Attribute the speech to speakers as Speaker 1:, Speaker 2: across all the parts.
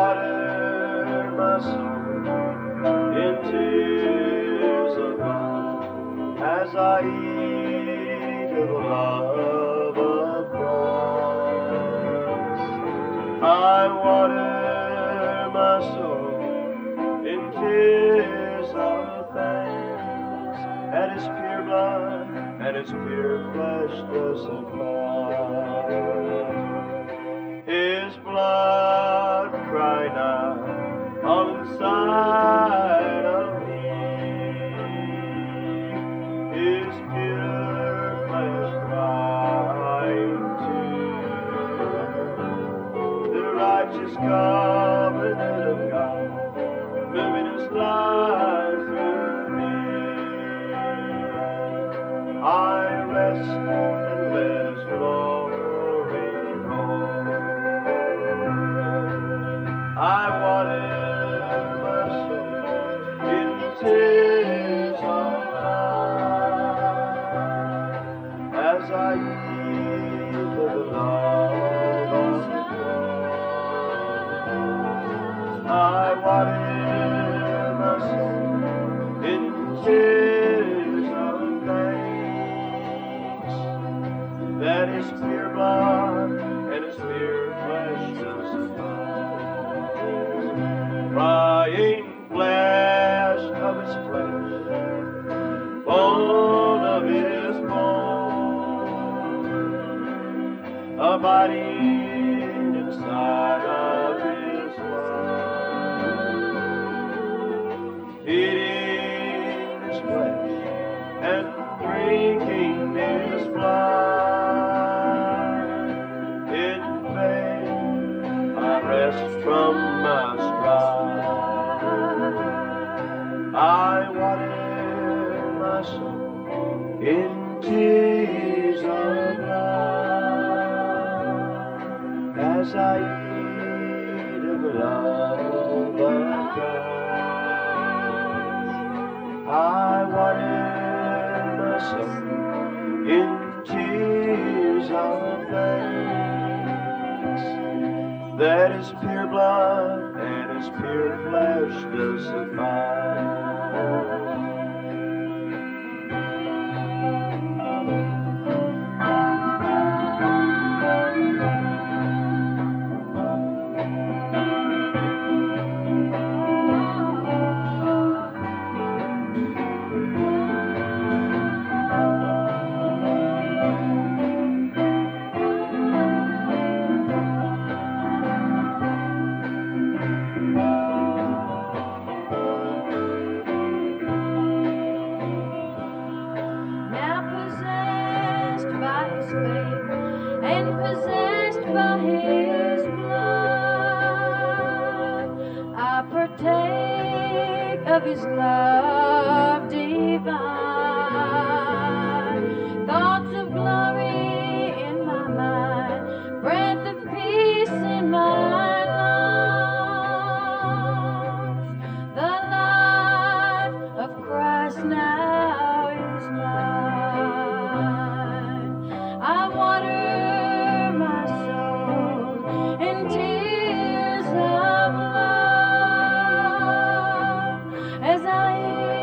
Speaker 1: water my soul in tears of love as I eat of the love of Christ. I water my soul in tears of thanks at His pure blood and His pure flesh does supply. His blood cry now all inside of me. His pure flesh crying too. The righteous covenant of God moving His life through me. I rest and let His glory roll. I water my soul in tears of love as I eat of the love of Christ. I water my soul in tears of thanks that His pure blood and His pure flesh does supply. Crying flesh of His flesh, bone of His bone, abiding inside of His love, eating His flesh and drinking His blood. In faith I rest from my strife. I water my soul in tears of love as I eat of the love of Christ. I water my soul in tears of thanks that His pure blood and His pure flesh does suffice.
Speaker 2: Of His love divine, thoughts of glory in my mind, breath of peace in my lungs. The life of Christ now is mine. I water my soul in tears of love as I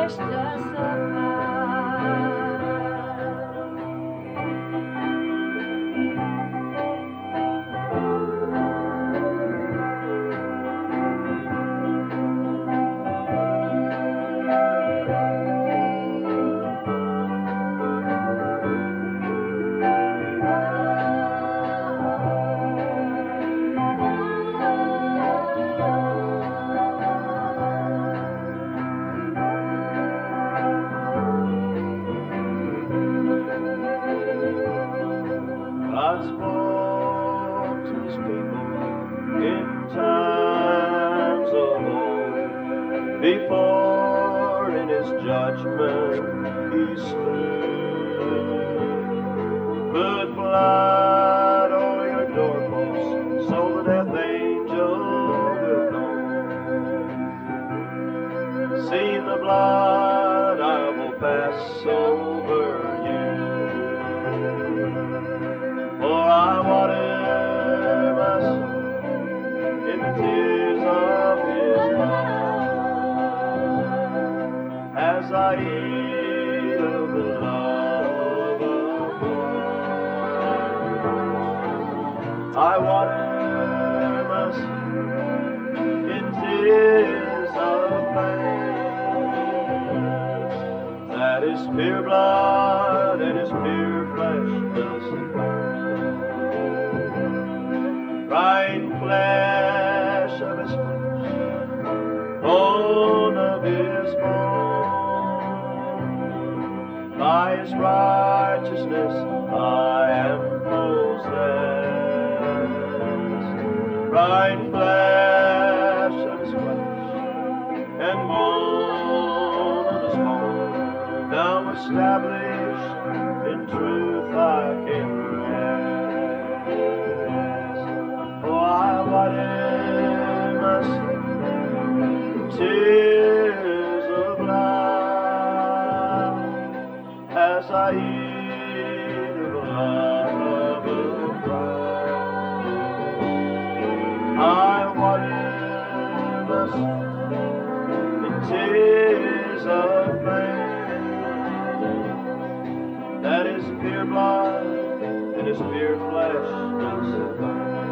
Speaker 1: God spoke to his people in times of old. Before in his judgment he slew. Put blood over your doorposts so the death angel will know. See the blood, I will pass over you. For I water my soul in the tears of his love, as I eat of the love of God. I water my soul in tears of pain. That his pure blood and his pure flesh will supply. Right flesh of his flesh, bone of his bone. By his righteousness I am possessed. Right flesh of his flesh, and bone of his bone. Now established in truth I can rest. Tears of life, as I eat of the love of Christ. I water my soul in tears of pain. That is pure blood and his pure flesh does supply.